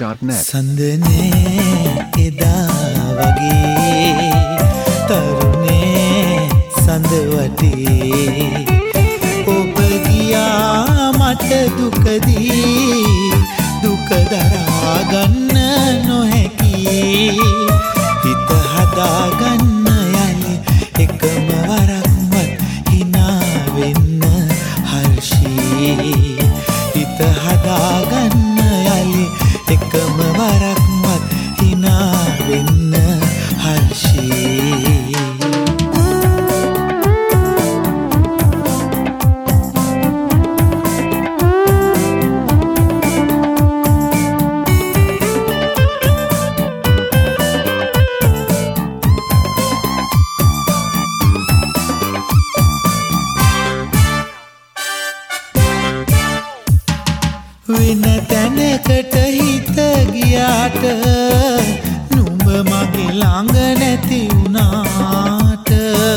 SingHanada.net සඳනේ එදා වගේ තරුණේ සඳ වටේ ඔබ ගියා මට දුකදී දුක දරා ගන්න නොහැකි හිත හදා ගන්න යලි එකම වරක්වත් hina වෙන්න හර්ෂී හිත හදා ගන්න යලි එකම වරක්වත් hina වෙන්න හර්ෂී වෙන තැනකට හිත ගියාට නුඹ මගේ ළඟ නැති වුණාට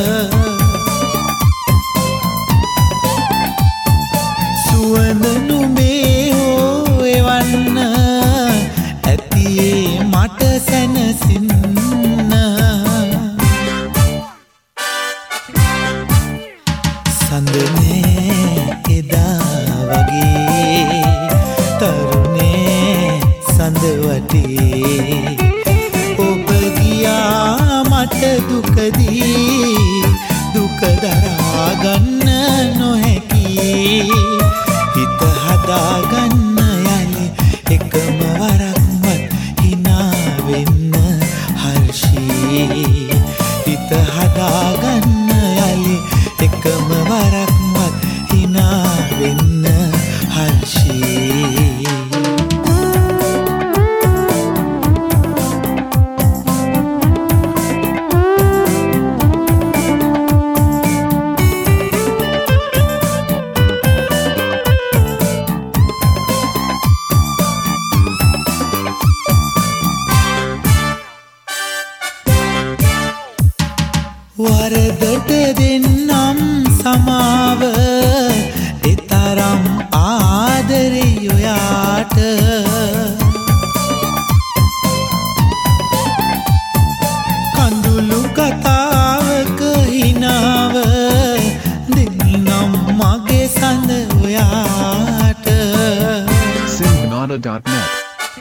සුවඳ නුඹේ හෝ එවන්න ඇතියේ මට සැනසෙන්න සඳනේ එදා වගේ තරුණේ සඳ වටේ ඔබ ගියා මට දුකදී දුක දරා ගන්න නොහැකි හිත හදා ගන්න යලි එකම වරක්වත් hina වෙන්න හර්ෂී හිත හදා ගන්න යලි එකම වරක්වත් hina වෙන්න හර්ෂී වරදට දෙන්නම් සමාව එතරම් ආදරේ ඔයාට කඳුළු කතාවක හිනාව දෙන්නම් මගේ සඳ ඔයාට SingHanada.net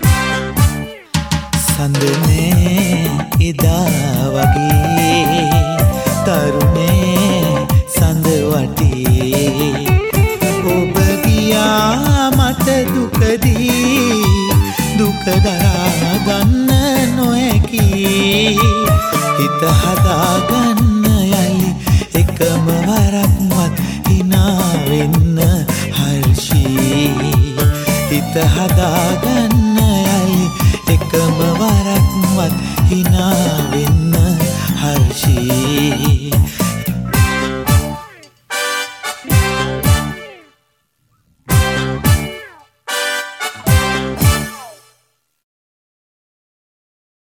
සඳනේ එදා වගේ තරුණේ සඳ වටේ ඔබ ගියා මට දුකදී දුක දරා ගන්න නොහැකි හිත හදා ගන්න යලි එකම වරක්වත් hina වෙන්න හර්ෂී හිත හදා ගන්න යලි එකම වරක්වත් hina වෙන්න හර්ෂී